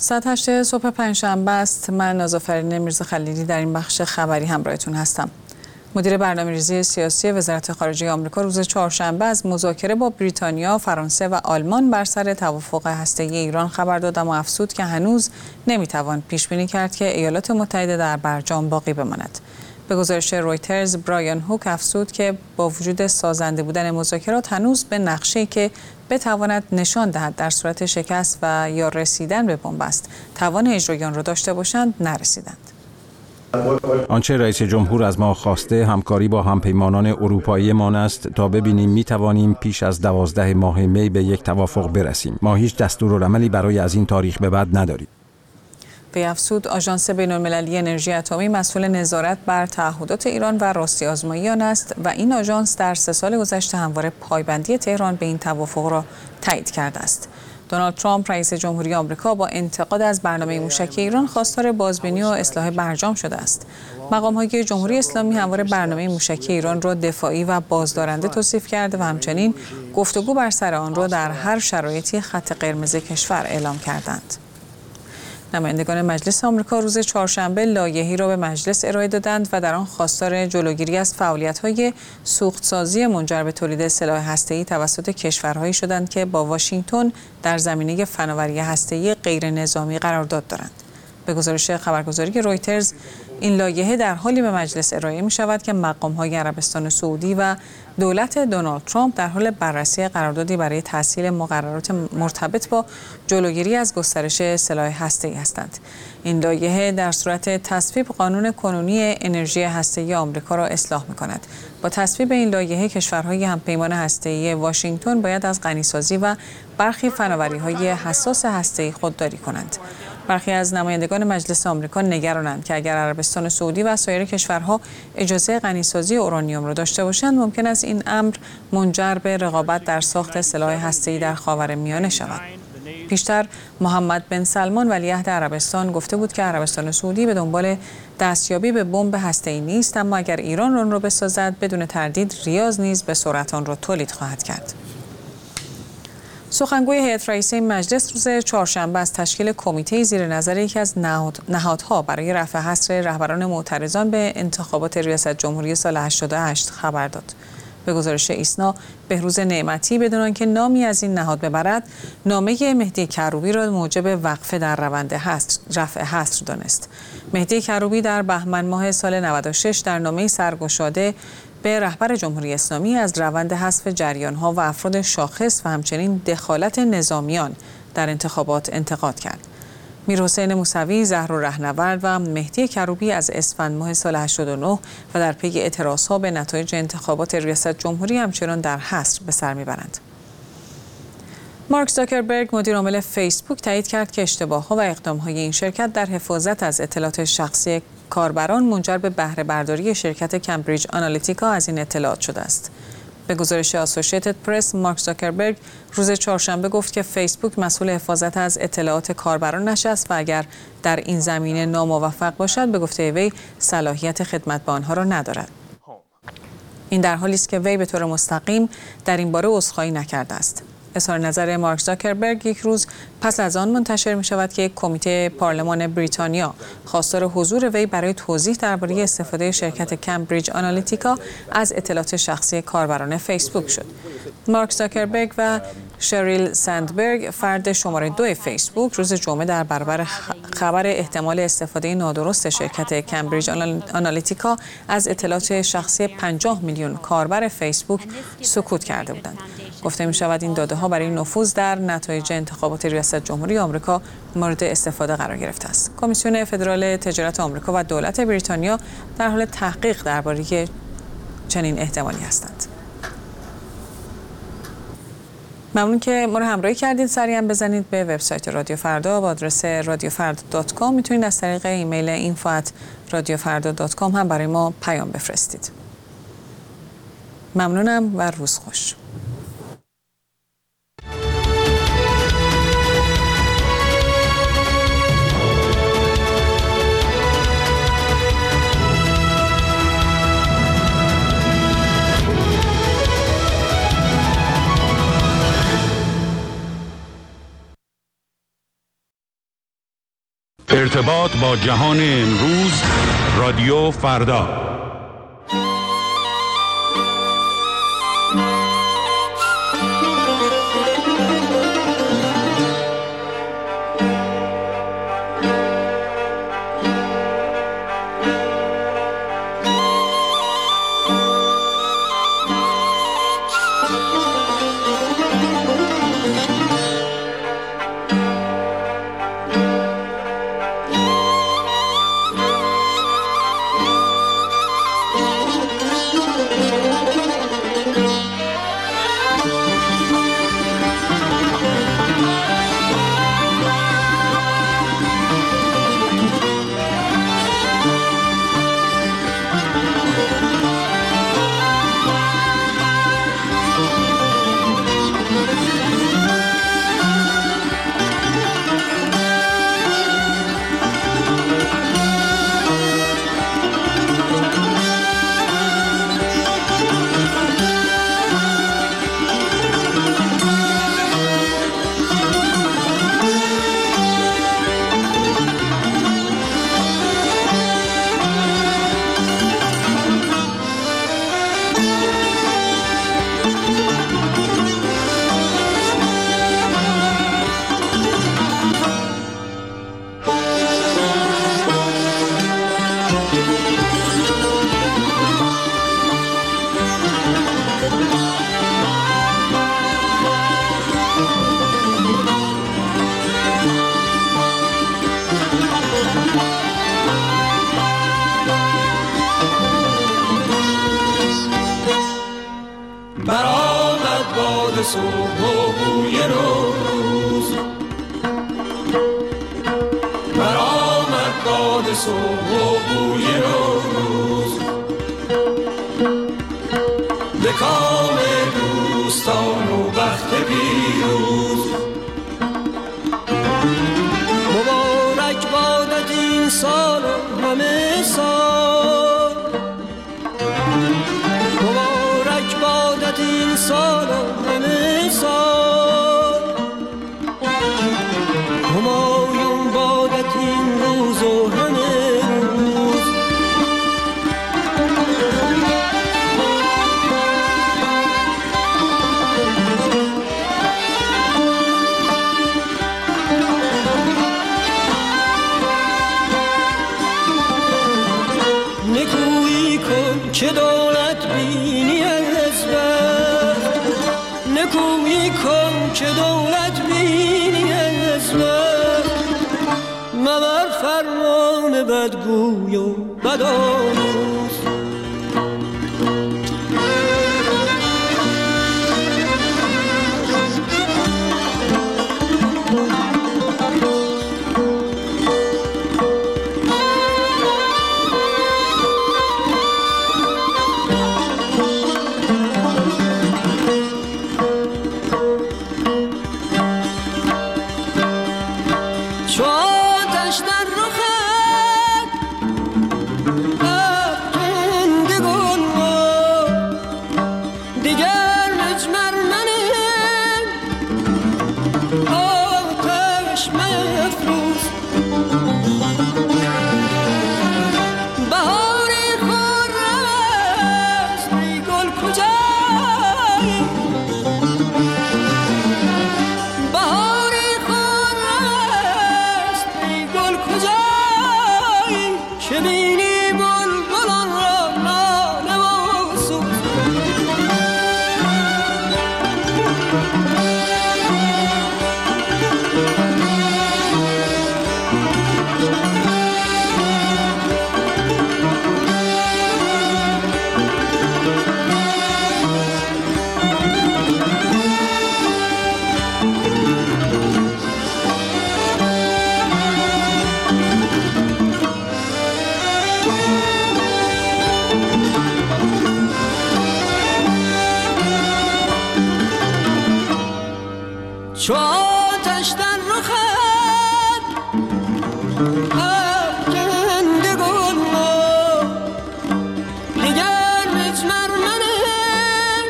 ساعت 8 صبح پنجشنبه است. من نازآفرین میرزاخلیلی در این بخش خبری همراهتون هستم. مدیر برنامه‌ریزی سیاسی وزارت خارجه آمریکا روز چهارشنبه از مذاکره با بریتانیا، فرانسه و آلمان بر سر توافق هسته‌ای ایران خبر داد، اما افزود که هنوز نمیتوان پیش بینی کرد که ایالات متحده در برجام باقی بماند. به گزارش رویترز، برایان هوک افزود که با وجود سازنده بودن مذاکرات هنوز به نقشه‌ای که بتواند نشان دهد در صورت شکست و یا رسیدن به بنبست توان اجرای آن را داشته باشند نرسیدند. آنچه رئیس جمهور از ما خواسته همکاری با همپیمانان اروپاییمان است تا ببینیم می توانیم پیش از 12 ماه می به یک توافق برسیم. ما هیچ دستورالعملی برای از این تاریخ به بعد نداریم. وی افزود آژانس بین‌المللی انرژی اتمی مسئول نظارت بر تعهدات ایران و راستی آزمایی آن است و این آژانس در 3 سال گذشته همواره پایبندی تهران به این توافق را تایید کرده است. دونالد ترامپ رئیس جمهوری آمریکا با انتقاد از برنامه موشکی ایران خواستار بازبینی و اصلاح برجام شده است. مقام‌های جمهوری اسلامی همواره برنامه موشکی ایران را دفاعی و بازدارنده توصیف کرده و همچنین گفتگو بر سر آن را در هر شرایطی خط قرمز کشور اعلام کردند. نمایندگان مجلس آمریکا روز چهارشنبه لایحه‌ای را به مجلس ارائه دادند و در آن خواستار جلوگیری از فعالیت‌های سوخت‌سازی منجر به تولید سلاح هسته‌ای توسط کشورهایی شدند که با واشنگتن در زمینه فناوری هسته‌ای غیر نظامی قرارداد دارند. به گزارش خبرگزاری رویترز، این لایحه در حالی به مجلس ارائه می شود که مقام‌های عربستان سعودی و دولت دونالد ترامپ در حال بررسی قراردادی برای تسهیل مقررات مرتبط با جلوگیری از گسترش سلاح هسته‌ای هستند. این لایحه در صورت تصویب قانون کنونی انرژی هسته‌ای آمریکا را اصلاح می‌کند. با تصویب این لایحه کشورهای همپیمان هسته‌ای واشنگتن باید از غنیسازی و برخی فناوری‌های حساس هسته‌ای خودداری کنند. برخی از نمایندگان مجلس آمریکا نگرانند که اگر عربستان سعودی و سایر کشورها اجازه غنیسازی اورانیوم را داشته باشند، ممکن است این امر منجر به رقابت در ساخت سلاح هسته‌ای در خاورمیانه شود. پیشتر محمد بن سلمان ولیعهد عربستان گفته بود که عربستان سعودی به دنبال دستیابی به بمب هسته‌ای نیست، اما اگر ایران آن را بسازد بدون تردید ریاض نیز به سرعت آن را تولید خواهد کرد. سخنگوی هیئت رئیسه مجلس روز چهارشنبه از تشکیل کمیته زیر نظر یکی از نهادها برای رفع حصر رهبران معترضان به انتخابات ریاست جمهوری سال 88 خبر داد. به گزارش ایسنا، بهروز نعمتی بدون آنکه نامی از این نهاد ببرد، نامه مهدی کروبی را موجب وقفه در روند رفع حصر دانست. مهدی کروبی در بهمن ماه سال 96 در نامه سرگشاده به رهبر جمهوری اسلامی از روند حذف جریان‌ها و افراد شاخص و همچنین دخالت نظامیان در انتخابات انتقاد کرد. میرحسین موسوی، زهرا رهنورد و مهدی کروبی از اسفند ماه سال 89 و در پی اعتراضها به نتایج انتخابات ریاست جمهوری همچنان در حصر به سر میبرند. مارک زاکربرگ، مدیر عامل فیسبوک، تایید کرد که اشتباه‌ها و اقدام‌های این شرکت در حفاظت از اطلاعات شخصی کاربران منجر به بهره برداری شرکت کمبریج آنالیتیکا از این اطلاعات شده است. به گزارش آسوشییتد پرس، مارک زاکربرگ روز چهارشنبه گفت که فیسبوک مسئول حفاظت از اطلاعات کاربرانش است و اگر در این زمینه ناموفق باشد، به گفته وی صلاحیت خدمت به آنها را ندارد. این در حالی است که وی به طور مستقیم در این باره عذرخواهی نکرده است. اظهار نظر مارک زاکربرگ یک روز پس از آن منتشر می شود که کمیته پارلمان بریتانیا خواستار حضور وی برای توضیح درباره استفاده شرکت کمبریج آنالیتیکا از اطلاعات شخصی کاربران فیسبوک شد. مارک زاکربرگ و شریل سندبرگ، فرد شماره 2 فیسبوک، روز جمعه در برابر خبر احتمال استفاده نادرست شرکت کمبریج آنالیتیکا از اطلاعات شخصی 50 میلیون کاربر فیسبوک سکوت کرده بودند. گفته می شود این داده‌ها برای نفوذ در نتایج انتخابات ریاست جمهوری آمریکا مورد استفاده قرار گرفته است. کمیسیون فدرال تجارت آمریکا و دولت بریتانیا در حال تحقیق درباره چنین احتمالی هستند. ممنون که ما رو همراهی کردید. سریع هم بزنید به وبسایت رادیو فردا با آدرس radiofarda.com. میتونید از طریق ایمیل info@radiofarda.com هم برای ما پیام بفرستید. ممنونم و روز خوش. ارتباط با جهان امروز، رادیو فردا. چو آتش در رخت افکنده گل ما دیگر مجمر منه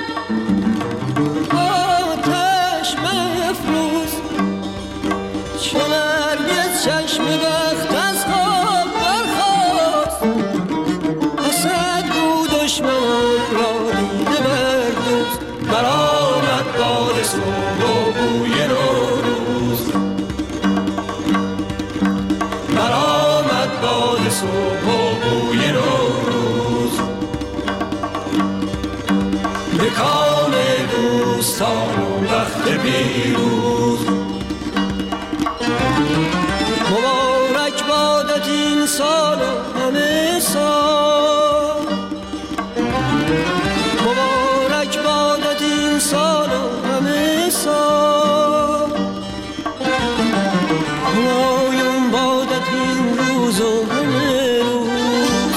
آتش مفروز چو نرگس چشم بختم سال و همه سال، مبارک بادت این سال و همه سال، همایون بادت این روز و همه روز.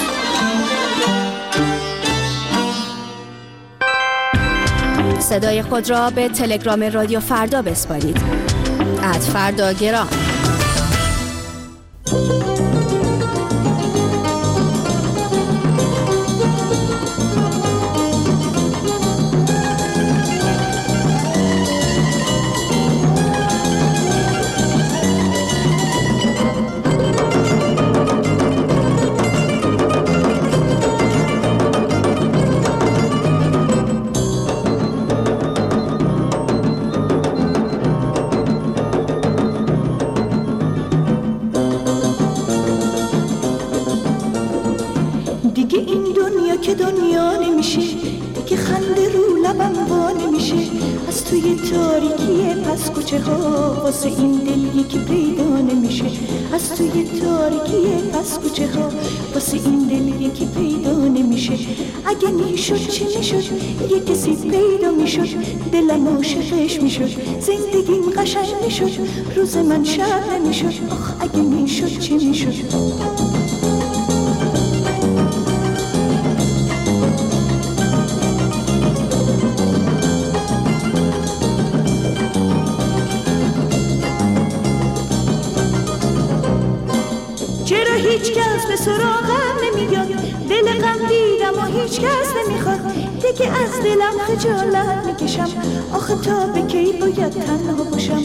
صدای خود را به تلگرام رادیو فردا بسپارید. @فرداگرام. از کوچه ها واسه این دل یکی پیدا نمیشه، از توی تاریکی پس کوچه ها واسه این دل یکی پیدا نمیشه. اگه میشد چی میشد یه کسی پیدا میشد، دلم عاشقش میشد، زندگیم قشنگ میشد، روز من شب نمیشد. آخ اگه میشد چی میشد. هیچ کس به سراغم نمیاد، دل غم دیدم و هیچ کس نمیخواد، دیگه از دلم خجالت میکشم، آخه تا به کی باید تنها باشم.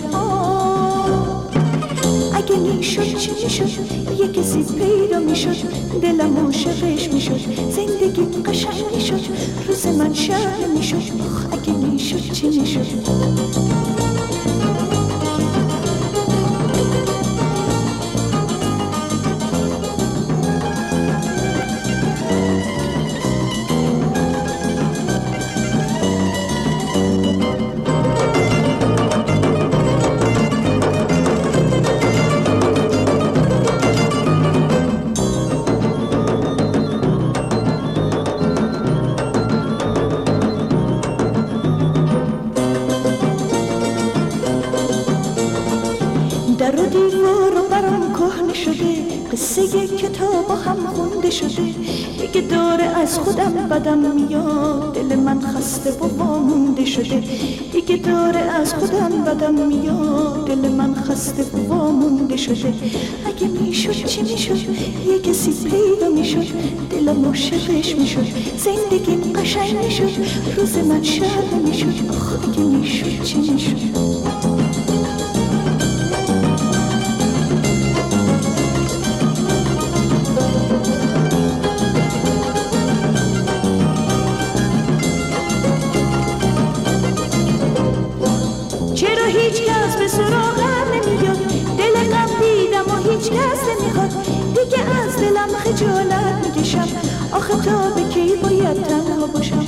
اگه میشد چی میشد یه کسی پیدا میشد، دلم عاشقش میشد، زندگی قشنگ میشد، روز من شب میشد. آخ اگه میشد چی میشد. در و دیوار و برام کهنه شده، قصه کتاب هم خونده شده، دیگه داره از خودم بدم میاد، دل من خسته و وامونده شده، دیگه داره از خودم بدم میاد، دل من خسته و وامونده شده. اگه میشد چی میشد یه کسی پیدا میشد، دلم عاشقش میشد، زندگیم قشنگ میشد، روز من شب میشد. آخ اگه میشد چی میشد. هیچ کس به سراغم نمیاد، دل غم دیدم و هیچ کس نمیخواد، دیگه از دلم خجالت میکشم، آخه تا به کی باید تنها باشم.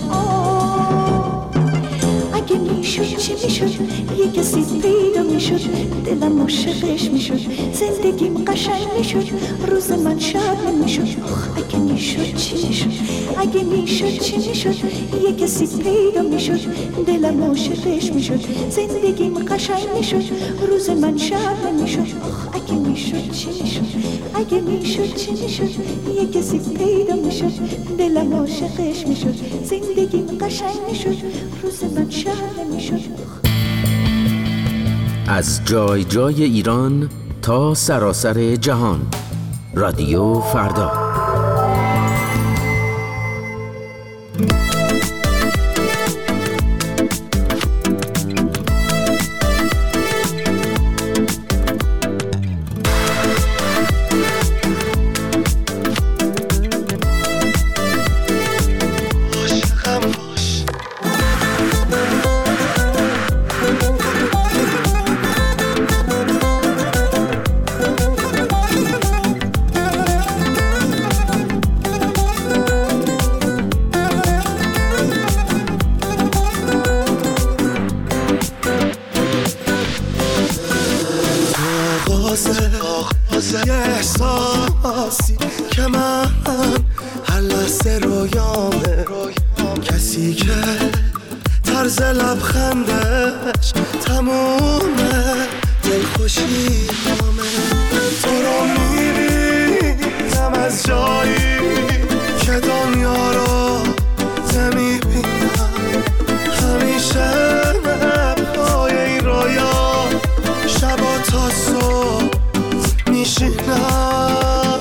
اگه میشد چی میشد یه کسی پیدا میشد، دلم عاشقش میشد، زندگیم قشنگ میشد، روز من شب نمیشد. آخ اگه میشد چی میشد. اگه میشد چی میشد یه کسی پیدا میشد، دلم عاشقش میشد، زندگیم قشنگ میشد، روز من شب نمیشد. آخ اگه میشد چی میشد. اگه میشد چی میشد یه کسی پیدا میشد، دلم عاشقش میشد، زندگیم قشنگ میشد، روز من شب نمیشد. از جای جای ایران تا سراسر جهان، رادیو فردا. یه احساسی که من هر لحظه رویامه، کسی که طرز لبخندش تمومه دلخوشی نامه. تو رو میبینم از جایی که دنیا رو نمیبینم، همیشه پای این رویا شبا تا صبح میشینم.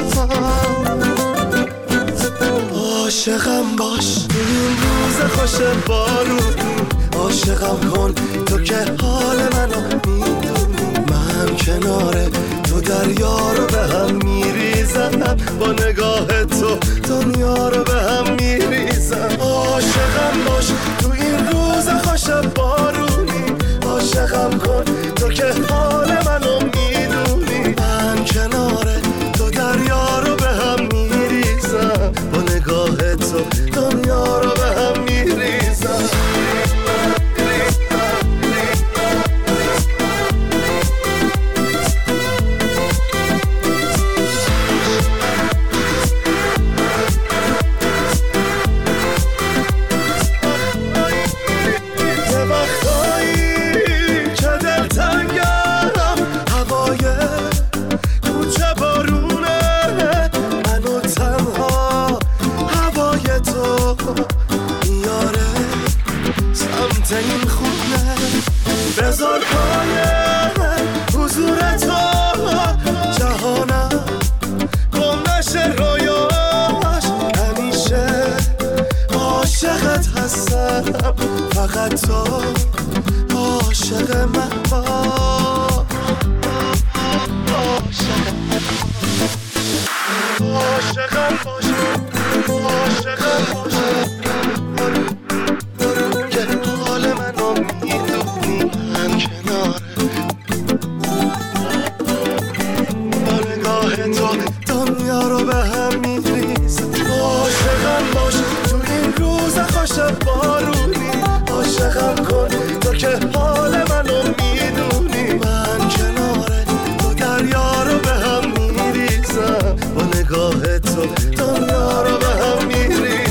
عاشقم باش تو این روز خوش بارونی، عاشقم کن تو که حال منو میدونی، من کنار تو دریا رو به هم میریزم، با نگاه تو دنیا رو به هم میریزم. عاشقم باش تو این روز خوش بارونی، عاشقم کن تو که حال منو میدونی، من کنار تو دریا رو به هم میریزم، با نگاه تو دنیا رو به هم میریزم. این خونه بذار پای حضور تو، جهانم گم نشه رویاش، همیشه عاشقت هستم، فقط تو عاشق من باش. عاشقم باش، عاشقم باش، دنیا رو به هم میریزم. عاشقم باش تو این روز خوش بارونی، عاشقم کن تو که حال منو میدونی، من کنار تو دریا رو به هم میریزم، با نگاه تو دنیا رو به هم میریزم.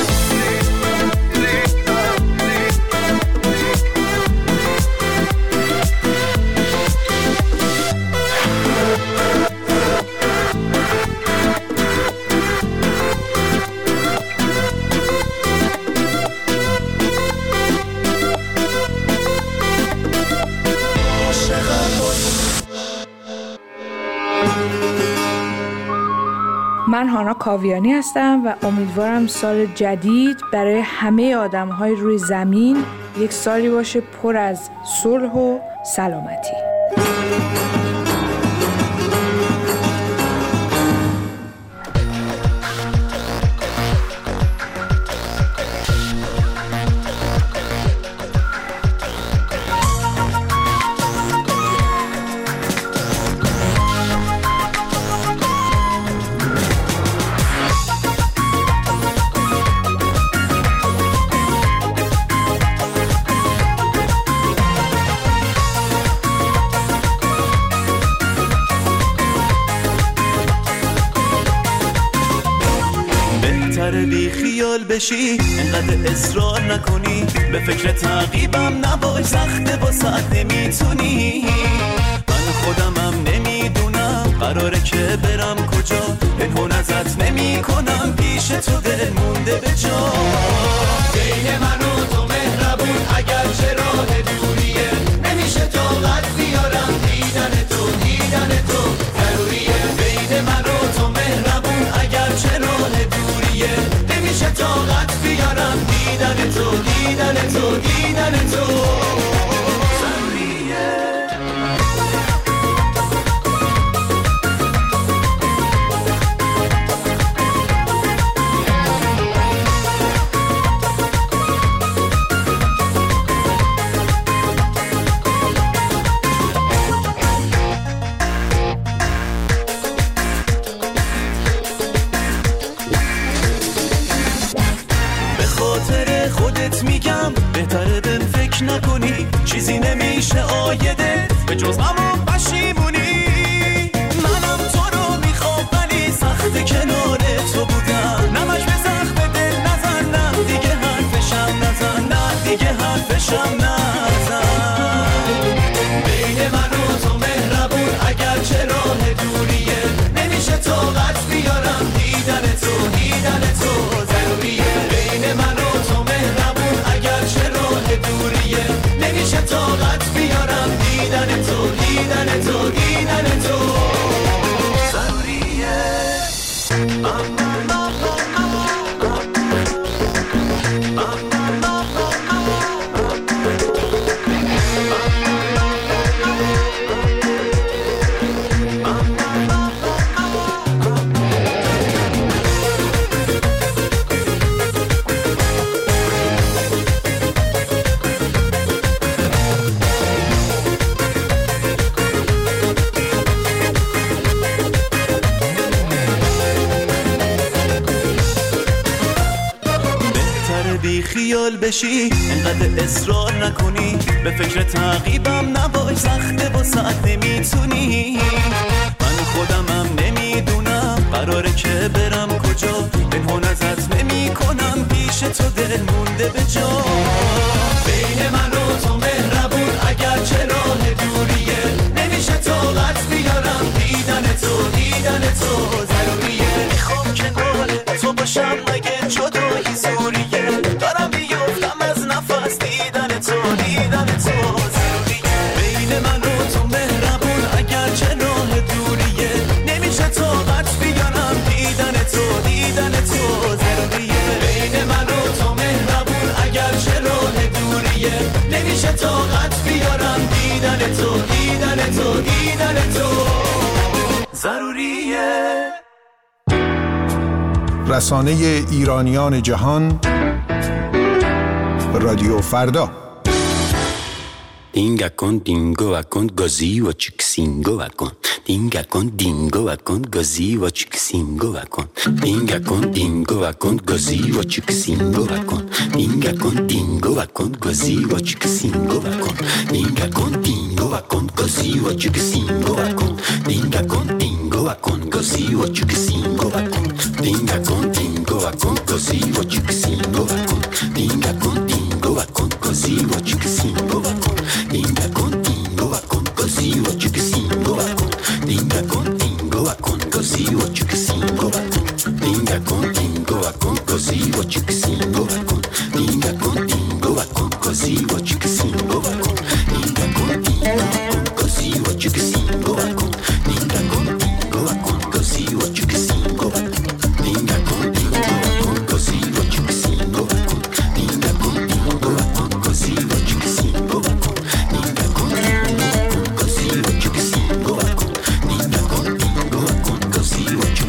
من هانا کاویانی هستم و امیدوارم سال جدید برای همه آدم‌های روی زمین یک سالی باشه پر از صلح و سلامتی. بی خیال بشی، انقدر اصرار نکنی، به فکر تعقیبم نباش، سخته واسه نمیتونی. من خودمم نمیدونم قراره که برم کجا، پنهون ازت نمی کنم، پیش تو دل مونده به جا. بین من و تو مهربون اگر چه راه دوریه، نمیشه طاقت بیارم دیدن تو، دیدن تو ضروریه. بین من و تو مهربون اگر چه راه دوریه، نمیشه طاقت بیارم دیدن تو، دیدن تو، دیدن تو ضروریه. خوشم نزن. بین من و تو مهربون اگر چه راه دوریه، نمیشه طاقت بیارم دیدن تو ضروریه. بین من و تو مهربون اگر چه راه دوریه، نمیشه طاقت بیارم دیدن تو ضروریه. بی خیال بشی انقدر اصرار نکنی، به فکر تعقیبم نباش سخته واسه نمیتونی. من خودمم نمیدونم قراره که برم کجا، پنهان ازت نمی کنم پیش تو دل مونده به جا. بین من و تو مهربون اگر چه راه دوریه، نمیشه طاقت بیارم دیدن تو ضروریه. میخوام کنار تو باشم مگه جدایی زوریه، دارم بیفتم از نفس دیدن تو ضروریه. بین من و تو مهربون اگر چه راه دوریه، نمیشه طاقت بیارم دیدن تو ضروریه. بین من و تو مهربون اگر چه راه دوریه، نمیشه طاقت بیارم دیدن تو ضروریه. رسانه ایرانیان جهان، رادیو فردا. Dinga con così o cixingo va con. Dinga con così o cixingo va con. Dinga con così o cixingo va con. Dinga con così o cixingo va con. Dinga con così o cixingo va con. Dinga con così o cixingo va con. Dinga con così o cixingo va con. Dinga con così o cixingo va con. Dinga continua con così o ciucingo va con. Dinga continua con così o ciucingo va con. Dinga continua con così o ciucingo va con. Dinga continua con così o ciucingo va con. Dinga continua con così o ciucingo va con. Dinga continua con così o ciucingo va con. Dinga continua con così o ciucingo va con. Dinga continua con così o ciucingo va con. Così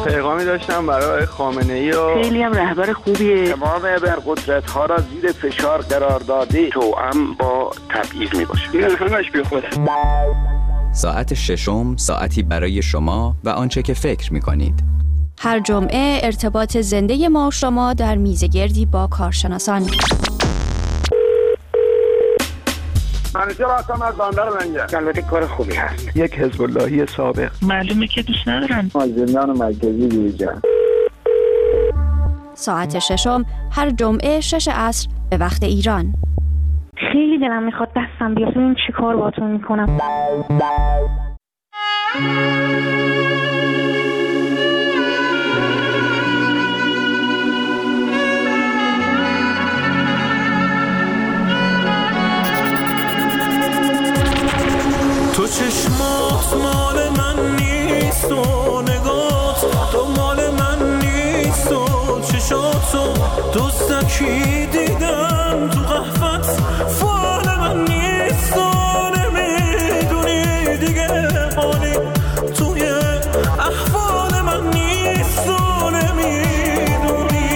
پیغامی داشتم برای خامنه‌ای و خیلی هم رهبر خوبیه. تمام ابرقدرت‌ها را زیر فشار قرار داده، توأم با تبعیض میباشه. این همش بیخوده. ساعت ششم ساعتی برای شما و آنچه که فکر می‌کنید. هر جمعه ارتباط زنده ما و شما در میزگردی با کارشناسان. منیجر هستم از بندر منجر. البته کار خوبی هست. یک حزب اللهی سابق. معلومه که دوست ندارن. زندان مرکزی دیجان. ساعت ششم هر جمعه 6 عصر به وقت ایران. خیلی دلم میخواد دستم بیاد ببینم چی کار باهاتون میکنم. تو چشمات مال من نیست و نگات تو مال من نیست و چشاتو دوستکی دیدم تو قهوت فال من نیست و نمیدونی دیگه حالی توی احوال من نیست و نمیدونی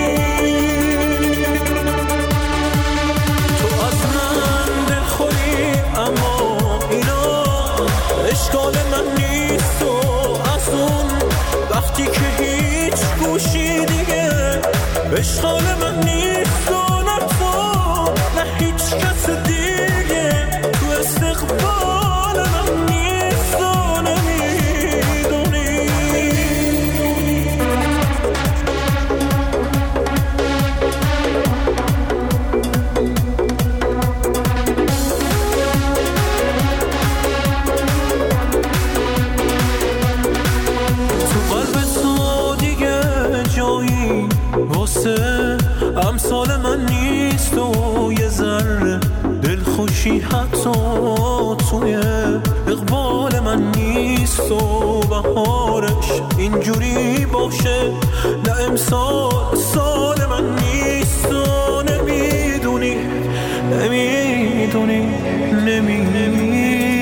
تو از من دلخوری اما اشکال من نیست و از اون وقتی که هیچ گوشی دیگه اشکال من نیست و نه تو نه هیچ کس دیگه تو استقبال من نیست و نمیدونی امثال من نیست و یه ذره دلخوشی حتی توی اقبال من نیست و بهارش اینجوری باشه نه امسال سال من نیست و نمیدونی نمیدونی نمیدونی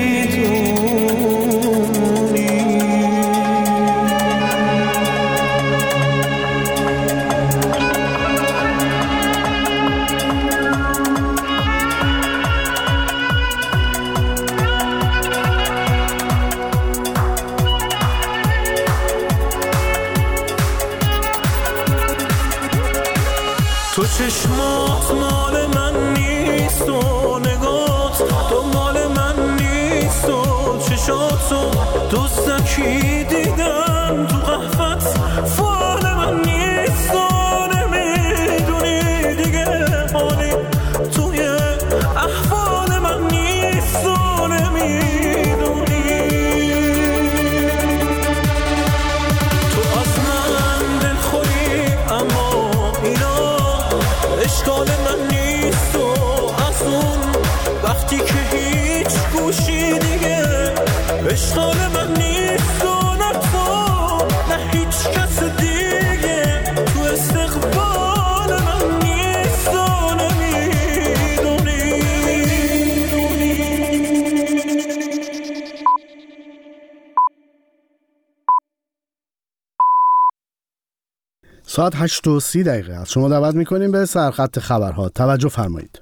تو چشمات مال من نیست و نگات تو مال من نیست و چشاتو دوستکی دیدم تو قهوت فال من نیست و نمیدونی دیگه حالی توی احوال من نیست و نمیدونی تو از من دلخوری اما اینا اشکال من نیست و از اون وقتی که هیچ گوشی دیگه اشکال من نیست و نه تو نه هیچ کس دیگه تو استقبال من نیست و نمیدونی ساعت 8:30 است. شما دعوت می‌کنیم به سرخط خبرها. توجه فرمایید.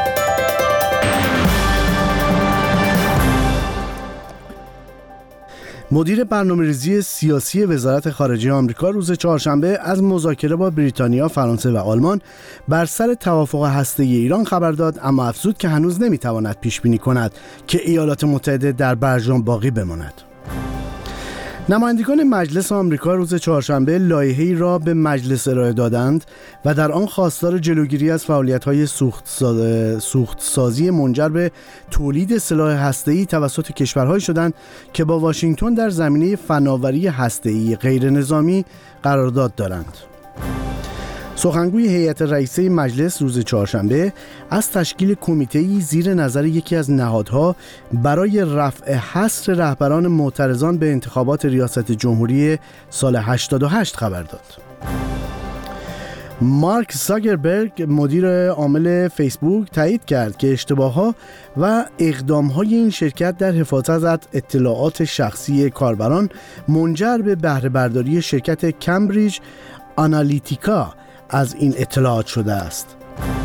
مدیر برنامه‌ریزی سیاسی وزارت خارجه آمریکا روز چهارشنبه از مذاکره با بریتانیا، فرانسه و آلمان بر سر توافق هسته‌ای ایران خبر داد، اما افزود که هنوز نمی‌تواند پیش‌بینی کند که ایالات متحده در برجام باقی بماند. نمایندگان مجلس آمریکا روز چهارشنبه لایحه‌ای را به مجلس ارائه دادند و در آن خواستار جلوگیری از فعالیت‌های سوخت‌سازی منجر به تولید سلاح هسته‌ای توسط کشورهایی شدند که با واشنگتن در زمینه فناوری هسته‌ای غیرنظامی قرارداد دارند. سخنگوی هیئت رئیسه مجلس روز چهارشنبه از تشکیل کمیته‌ای زیر نظر یکی از نهادها برای رفع حصر رهبران معترضان به انتخابات ریاست جمهوری سال 88 خبر داد. مارک زاکربرگ مدیر عامل فیسبوک تایید کرد که اشتباهات و اقدام‌های این شرکت در حفاظت از اطلاعات شخصی کاربران منجر به بهره برداری شرکت کمبریج آنالیتیکا از این اطلاعات شده است.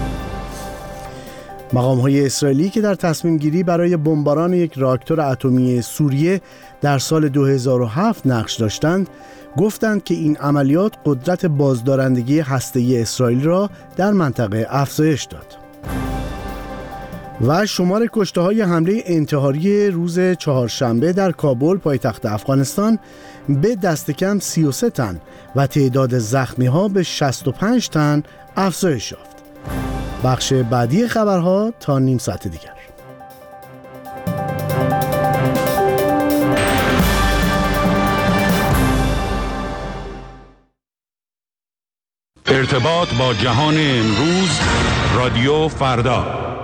مقام‌های اسرائیلی که در تصمیم گیری برای بمباران یک راکتور اتمی سوریه در سال 2007 نقش داشتند، گفتند که این عملیات قدرت بازدارندگی هسته‌ای اسرائیل را در منطقه افزایش داد. و شمار کشته‌های حمله انتحاری روز چهارشنبه در کابل پایتخت افغانستان به دست کم 33 تن و تعداد زخمی‌ها به 65 تن افزایش یافت. بخش بعدی خبرها تا نیم ساعت دیگر. ارتباط با جهان امروز، رادیو فردا.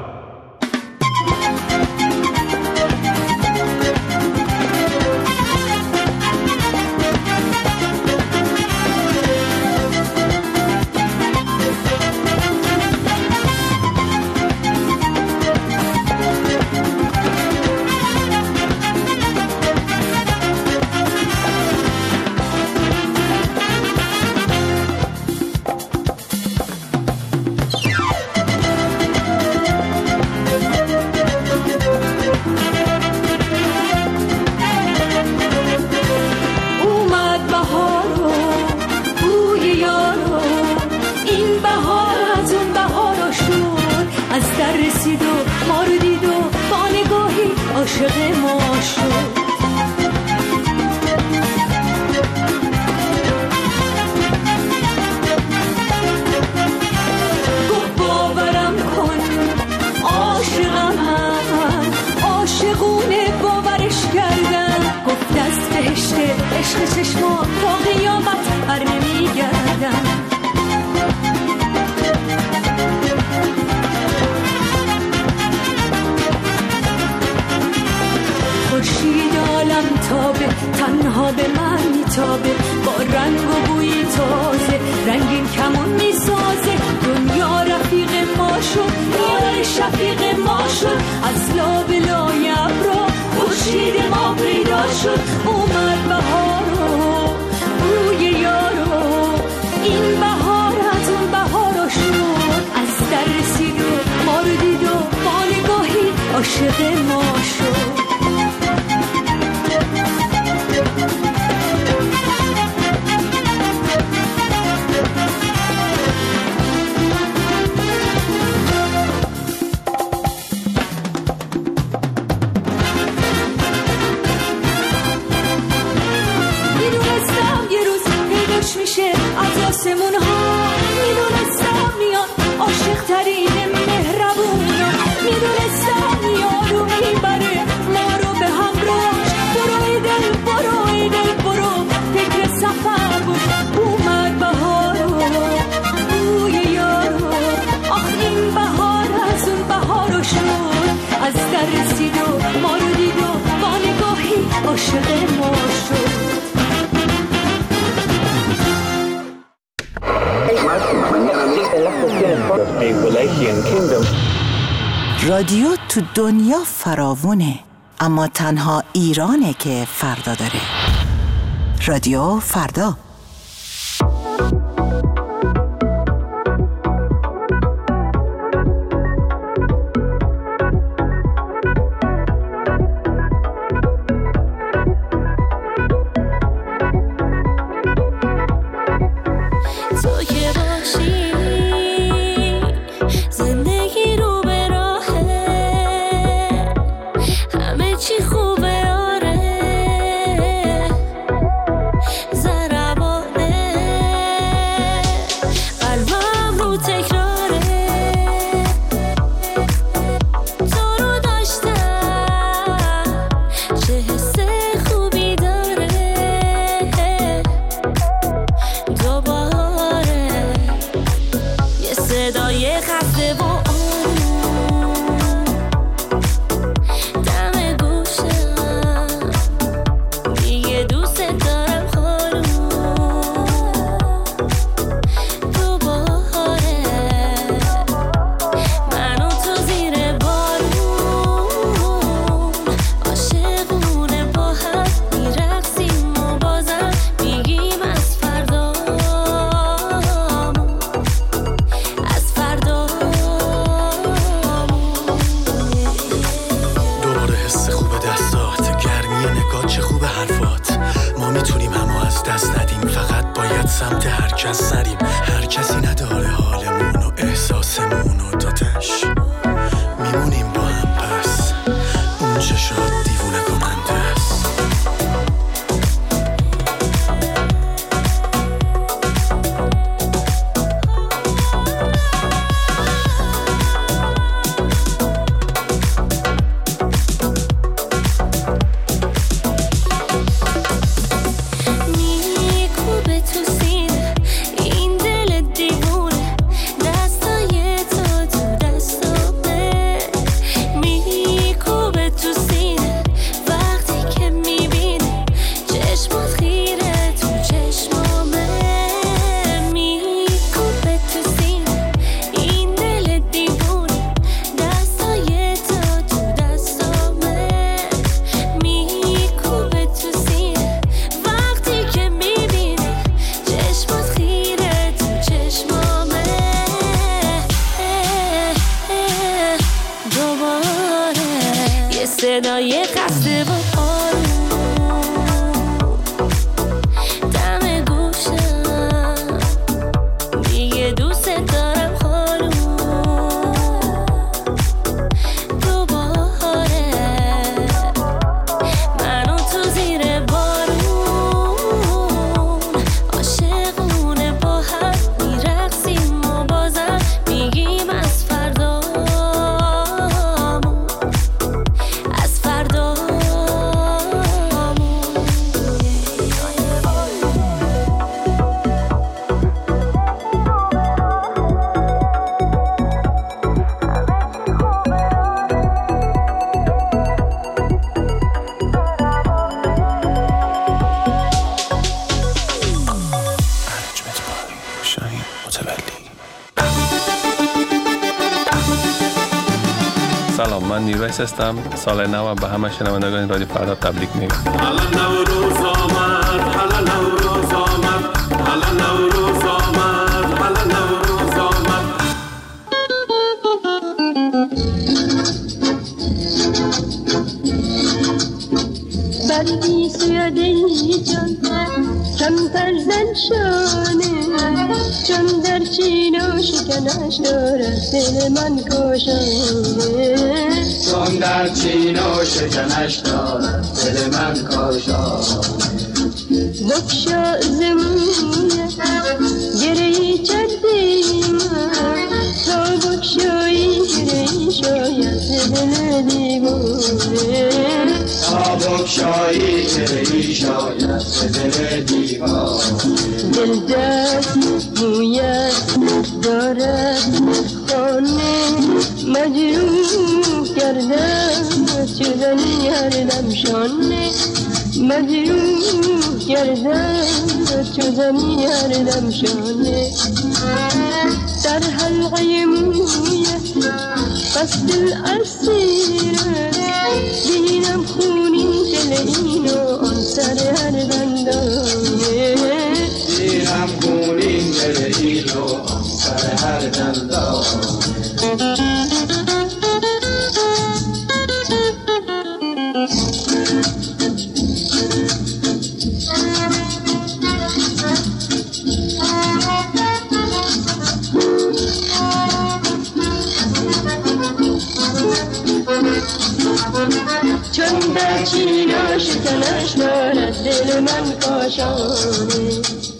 تنها به من میتابه، با رنگ و بوی تازه رنگین کمون میسازه. دنیا رفیق ما شد، یار شفیق ما شد، از لابلای ابرا خورشید ما پیدا شد. اومد بهارو روی یارو، این بهار از اون بهارا شد. از در رسید و ما رو دید و با نگاهی عاشق ما شد. میشه از آسمون ها، میدونستم میاد عاشق ترین مهربونا، میدونستم میاد و میبره ما رو به همراهش. برو ای دل برو ای دل برو، فکر سفر باش. اومد بهارو روی یارو، آخ این بهار از اون بهارو شد. از در رسید و ما رو دید و با نگاهی عاشق ما شد. رادیو تو دنیا فراوونه، اما تنها ایرانه که فردا داره. رادیو فردا. چی خوبه آره، ذره هر کس سریم، هر کسی نداره حالمون و احساسمون و تاتش میمونیم با هم. پس اون چشات دیوونه کننده است. صدای خسته و آروم دم گوشم دیگه دوست دارم خانوم. دوباره منو تو زیر بارون عاشقونه با هم میرقصیم و بازم میگیم از فردا سلام، من نیرویس هستم. سال نو به همه شنوندگان رادیو فردا تبریک میگم. بردی سویده جان کمتر زن شانه چون در چین و شکنش دارد دل من کاشانه. چون در چین و شکنش دارد دل من کاشانه. بکشا زمونه گرهی چردیم تا بکشایی گرهی شاید دل دیوانه. تا بکشایی گرهی شاید دل دیوانه. دل دست مویت دارد خانه مجروح کردم چوزنی هر دم شانه. مجروح کردم چوزنی هر دم شانه. در حلقه مویت قصد الاسیره بینم خونین دل اینو آن سر هر دندانه. بینم خونین دل اینو آن سر هر دندانه. چون در چین و شکنش دارد دل من کاشانه.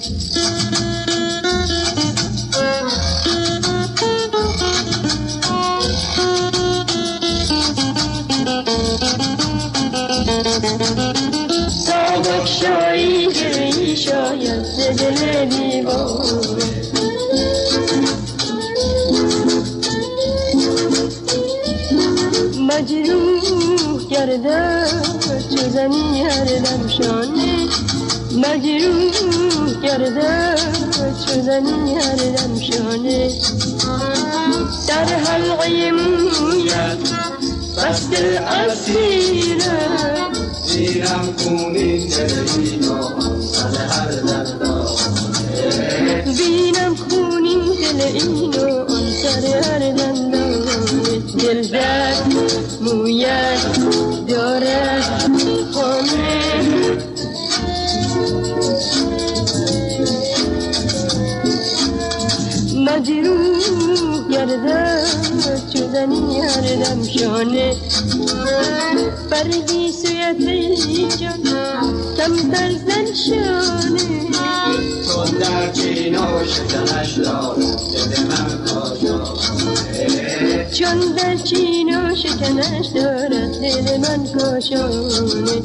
تا بکشایی گرهی شاید دل دیوانه. مجروح کرده چوزنی هر دم شانه. مجروح کرده چوزنی هر دم شانه. در حلقه مویت قصد اسیره بینم خونین دل اینو آن سر هر دندانه. بینم خونین دل اینو آن سر هر دندانه. دل درد مویت دارد خانه تاج روح گردد شدنی هر دم شانه بردی سویت جان کمتر زن شانه چون در چین و شکنش دارد دل من کاشانه چون در چین و شکنش دارد دل من کاشانه.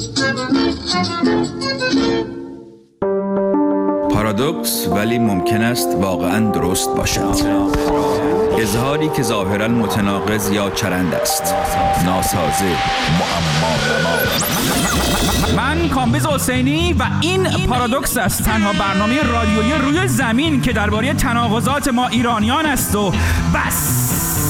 پارادوکس ولی ممکن است واقعا درست باشد. اظهاری که ظاهرا متناقض یا چرند است، ناسازه، معما. من کامبیز حسینی و این پارادوکس است، تنها برنامه رادیویی روی زمین که درباره تناقضات ما ایرانیان است و بس.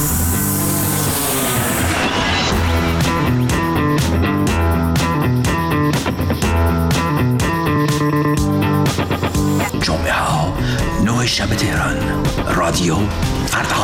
جمعه ها 9 شب تهران، رادیو فردا.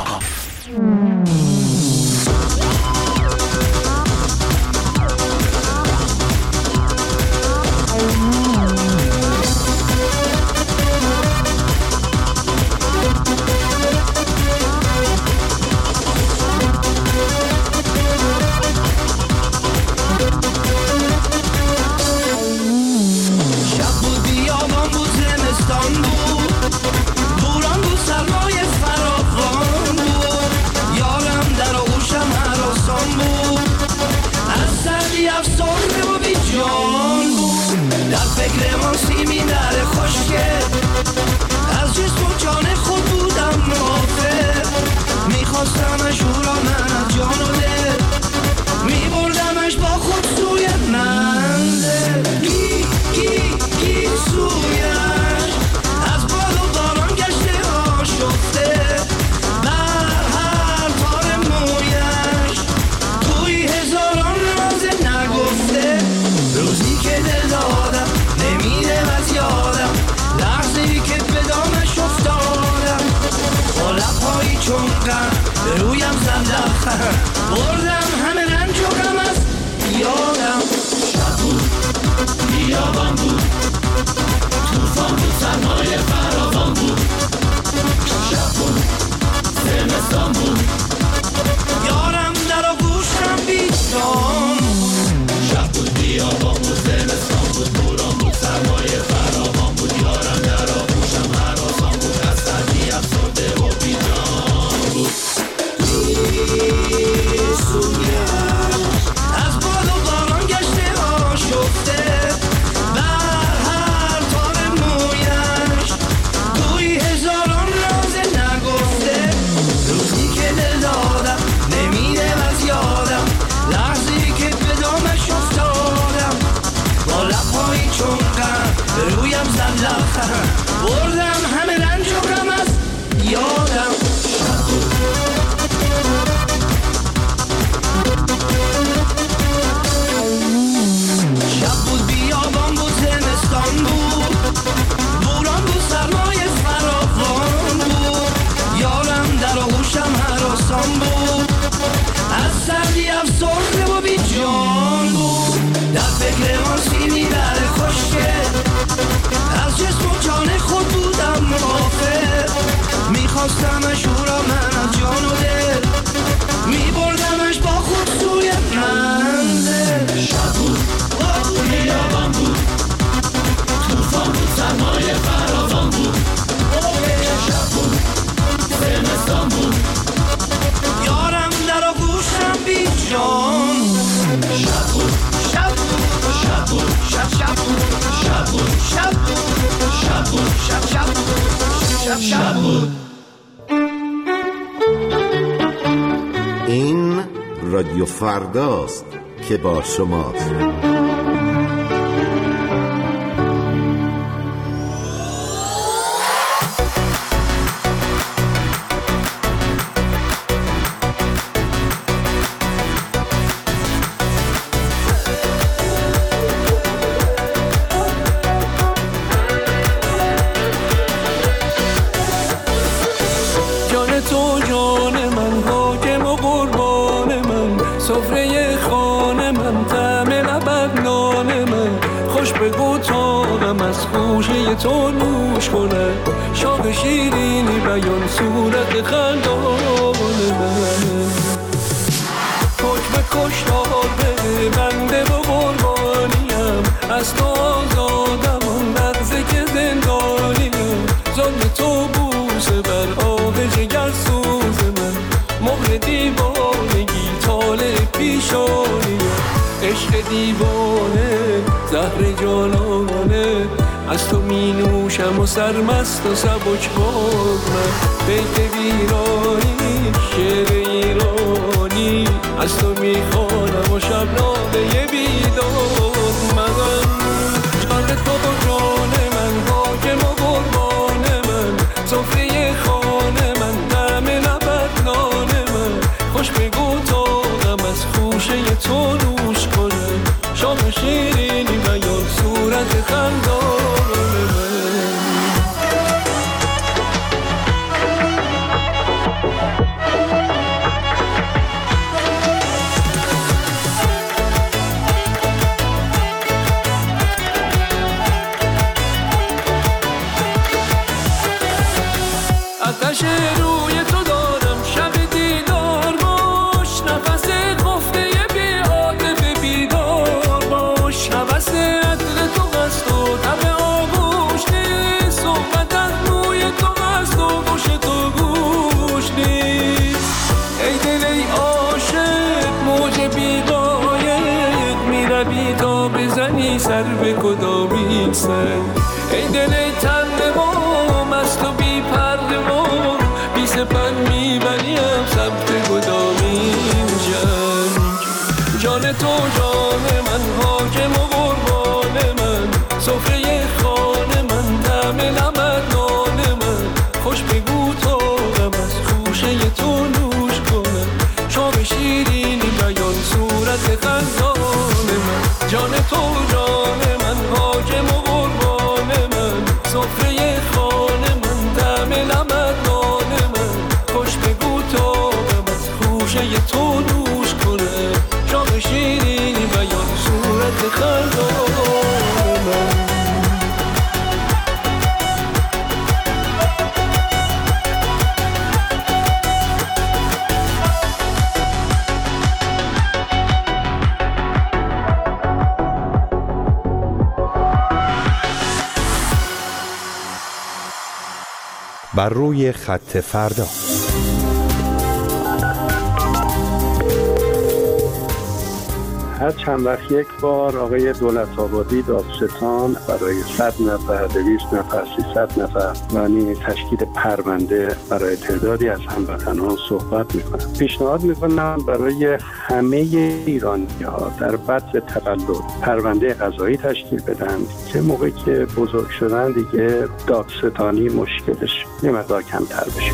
بردم همه رنج و غم از یادم. شب بود بیابان بود، توفان بود، سرمایه فراوان بود. شب بود زمستان بود، یارم در آغوشم بیشان. شب بود بیابان بود، زمستان بود، بوران بود، سرمایه فراوان بود. یارم در آغوشم هراسان بود، از سردی افسرده و بیجان بود. از باد و باران گشته آشفته، بر هر تار مویش گویی هزاران راز نگفته. روزی که دل دادم نمیره از یادم، لحظه‌ای که به دامش افتادم. با لب‌هایی چون غم به رویم زد لبخند، بردم همه رنج و غم از یادم. شب بود بیابان بود، زمستان بود، بوران بود، سرمایه فراوان بود. یارم در آغوشم هراسان بود، از سردی افسرده و بی جان بود. در فکر آسیبی در خشکه، از جسم و جان خود بودم غافل. میخواستمش او را من از جان و دل، میبردمش با خود سوی منزل. شب بود بیابان بود، توفان بود، سرمایه فراوان بود. شب بود زمستان بود، یارم در آغوشم بی جان. شب بود شب بود شب بود شب بود شب بود شب بود شب بود شب بود شب بود. این رادیو فرداست که با شماست. جان تو جان من، حاکم و قربان من، سفره خانه من، طعم لبت نان من. خوش بگو تاقم از خوشه تو نوش کنه، شاق شاد و شیرینی بیان صورت خندان من. حکم کشتار بده بنده و قربانیم، از تو آزادم اون لحظه که زندانیم. ظلم تو بوسه بر آب جگر سوز من، مهر دیوانگی طالع پیشانیم. عشق دیوانه زهر جانانه، از تو می نوشم و سرمست و سبک باز من. بیت ویرانی شعر ایرانی، از تو می خوانم و شبنامه بیداد من. جان تو جان من، حاکم و قربان من، سفره خانه من، طعم لبت نان من. خوش بگو تاقم از خوشه تو نوش کنم، شام شیرینی بیان صورت خندان من. آتش روی تو دارم شب دیدار باش، نفس خفته بی عاطفه بیدار باش. نفس عطر تو هست و طبع آغوش نیست، صحبت از روی تو هست و گوش تو گوش نیست. ای دل ای عاشق موج بی‌قایق، میروی تا بزنی سر به کدامین سنگ. ای دل ای تن ما مست و بی پرده ما، بی سپند میبریم سمت کدامین جنگ. جان تو جان من، حاکم و قربان من، سفره خانه من، طعم لبت نان من. خوش بگو تاقم از خوشه تو نوش کنم، شام شیرینی بیان صورت خندان من. جان تو جان من، حاکم و قربان من، سفره خانه من، طعم لبت نان من. خوش بگو تاقم از خوشه تو نوش کنم، شام شیرینی بیان صورت خندان من. بر روی خط فردا. هر چند وقت یک بار آقای دولت آبادی دادستان برای 100 نفر، 200 نفر، 300 نفر یعنی تشکیل پرونده برای تعدادی از هموطنان صحبت میکنن. پیشنهاد میکنم برای همه ایرانی‌ها در بعد تولد پرونده قضایی تشکیل بدن که موقعی که بزرگ شدن دیگه دادستانی مشکلش یه مقدار کمتر بشه.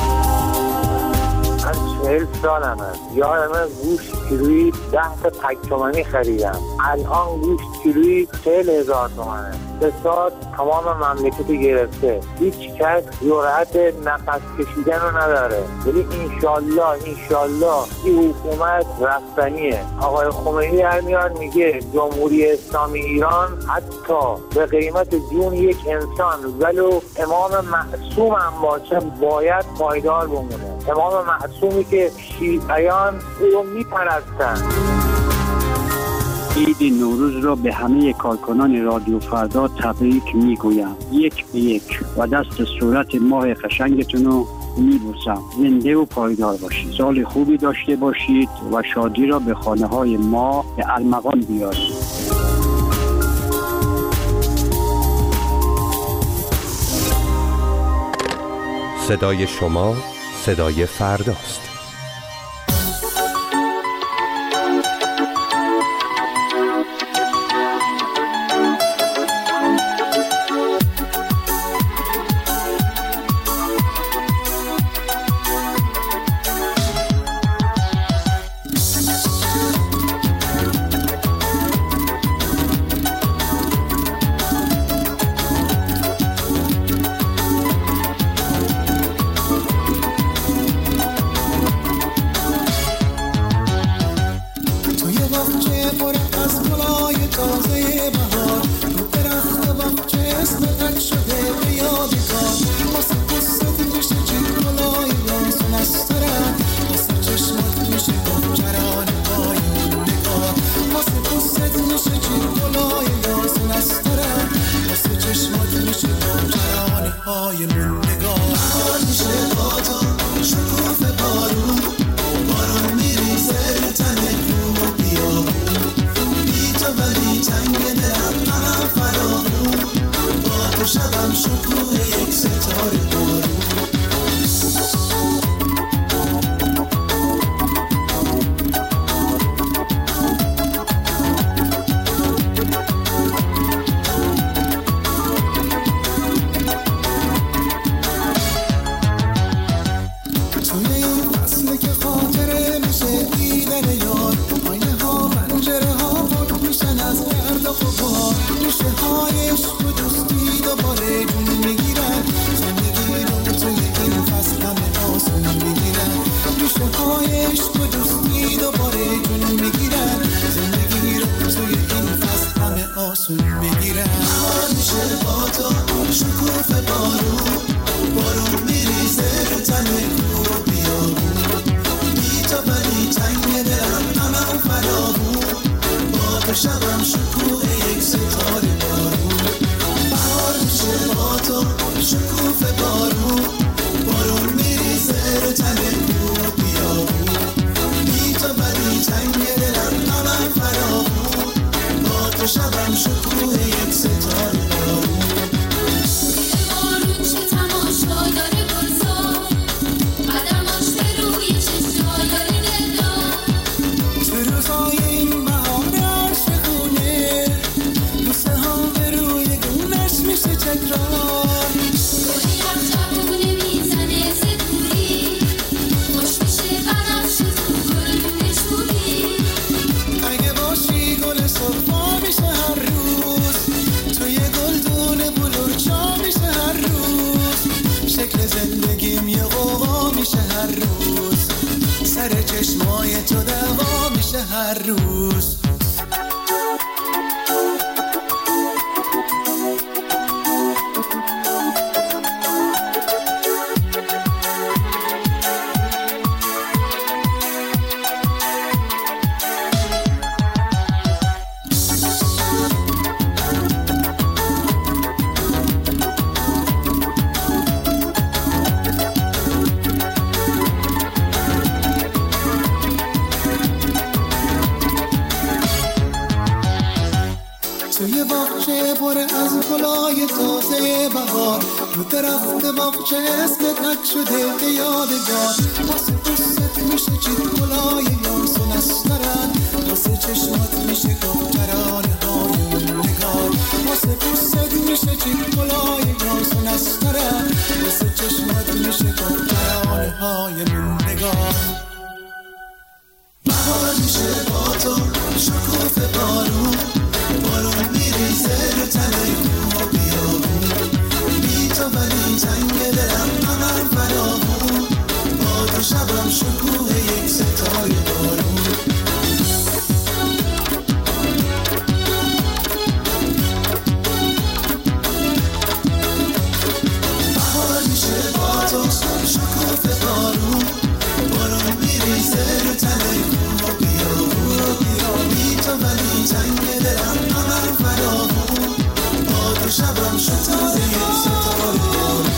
40 سالمه، یادمه گوشت کیلویی 10 تا تک‌تومانی خریدم. الان گوشت کیلویی 40,000 تومنه. فساد تمام مملکت گرفته، هیچ کس جرأت نفس کشیدن رو نداره. ولی انشالله این حکومت رفتنیه. آقای خمینی هر میاد میگه جمهوری اسلامی ایران حتی به قیمت جون یک انسان ولو امام معصوم هم باشه باید پایدار بمونه. امام معصومی که شیعیان او رو میپرستن. عید نوروز را به همه کارکنان رادیو فردا تبریک میگویم، یک به یک، و دست صورت ماه قشنگتون رو میبوسم. زنده و پایدار باشید، سال خوبی داشته باشید و شادی را به خانه های ما به ارمغان بیارید. صدای شما صدای فرداست. زندگیم یه قوقا میشه هر روز، سر چشمای تو دوا میشه هر روز. توی باغچه پر از گلای تازه بهار، رو درخت باغچه اسمت حک شده به یادگار. واسه دوست میشه چید گلای یاسون استرن، واسه چشمات میشه گفترانه های اون نگار. واسه دوست میشه چید گلای یاسون استرن، واسه چشمات میشه گفترانه های اون نگار. بهار میشه با تو شکوفه بارون، بارون میریزه رو تنه کوه و بیابون. بی تو ولی جنگ دلم همه فراغون، با تو شبم شکوه یک ستاره بارون. بهار میشه با تو شکوفه بارون، بارون میریزه رو تنه کوه و بیابون. بی تو ولی جنگ دلم همه فراغون، با تو شبم شتاره یک ستاره بارون.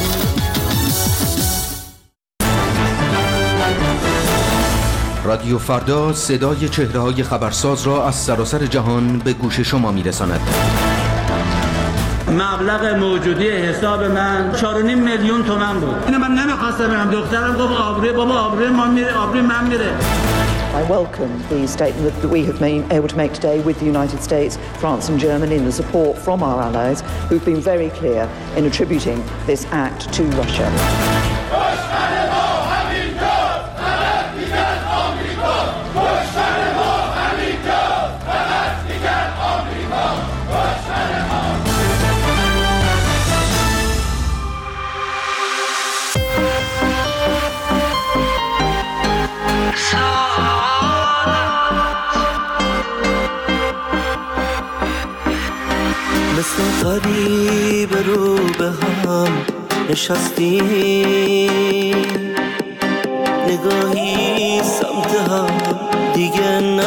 رادیو فردا صدای چهره‌های خبرساز را از سراسر جهان به گوش شما می‌رساند. مبلغ موجودی حساب من 4.5 میلیون تومان بود. اینو من نمی‌خواستم برم، دخترم گفت آبروی بابا، آبروی ما میره، آبروی من میره. I welcome the statement that we have been able to make today with the United States, France and Germany and the support from our allies who've been very clear in attributing this act to Russia. مثل قریب رو به هم نشستیم، نگاهی سمت هم دیگه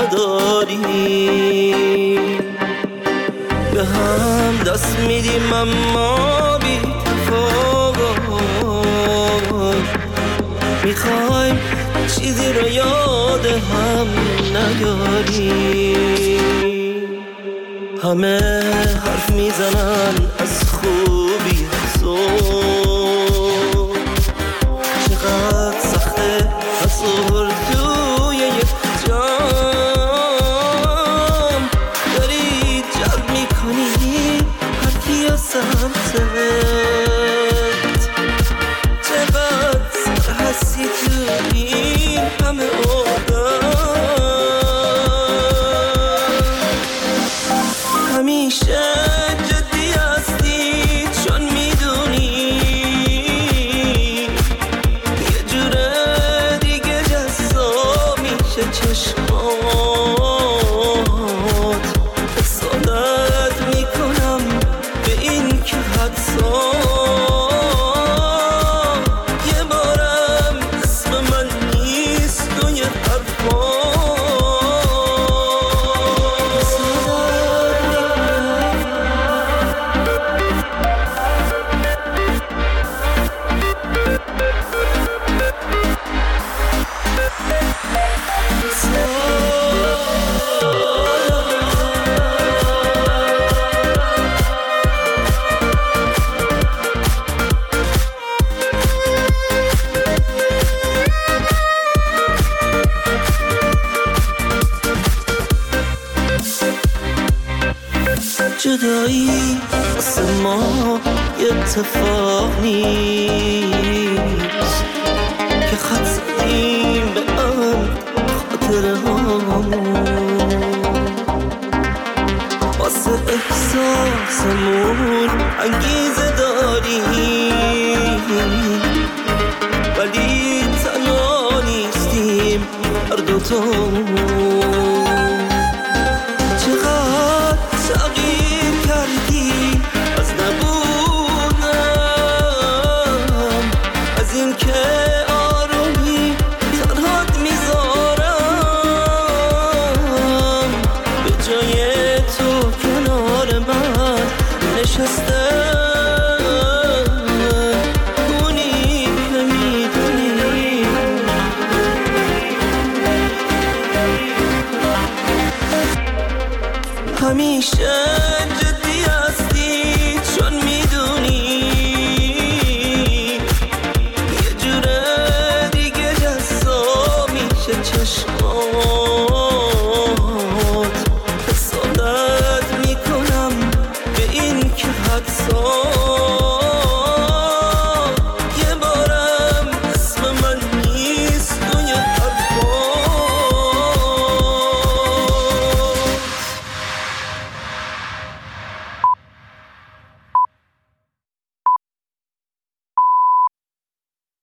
نداریم، به هم دست میدیم اما بی تفاوت، میخوایم چیزی رو یاد هم نیاریم. همه حرف میزنن از خوبی تو، چقدر سخته حضور توی یک جام، داری جلب میکنی هر کیا سمتت، چقدر سر هستی تو این همه همیشه جدی هستی چون میدونی یه جوره دیگه جذاب میشه چشمات، حسادت میکنم به این که حدسا یه بارم اسم من نیست توی حرفا. جدایی واسه ما یه اتفاق نیست که خط زدیم به هم خاطره هامون، واسه احساسمون انگیزه داریم تو چقدر تغییر کردی از نبودم، از این که